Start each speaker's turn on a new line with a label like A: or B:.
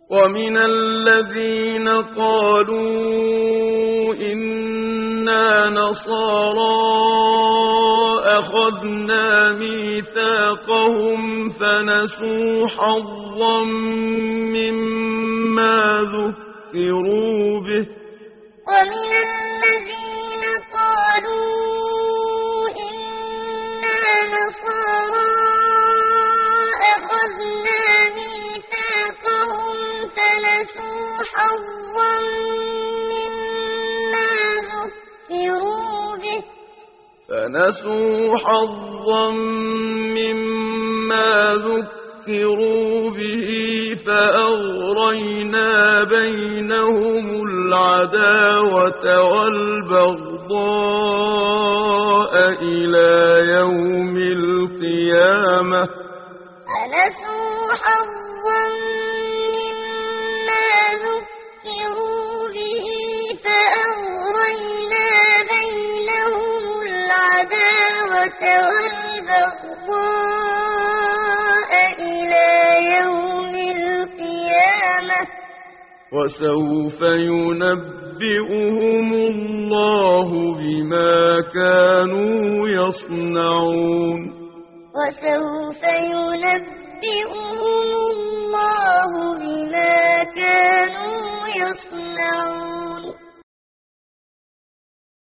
A: ومن الذين قالوا إنا نصارى أخذنا ميثاقهم فنسوا حظا مما ذكروا به
B: ومن الذين قالوا إنا نصارى أخذنا ميثاقهم فنسوا حظا مما ذكروا به فأغرينا بينهم العداوة والبغضاء إلى يوم القيامة فنسوا حظا مما ذكروا به فأغرينا بينهم العداوة والبغضاء إلى يوم القيامة وسوف ينبئهم الله بما كانوا يصنعون وسوف ينبئهم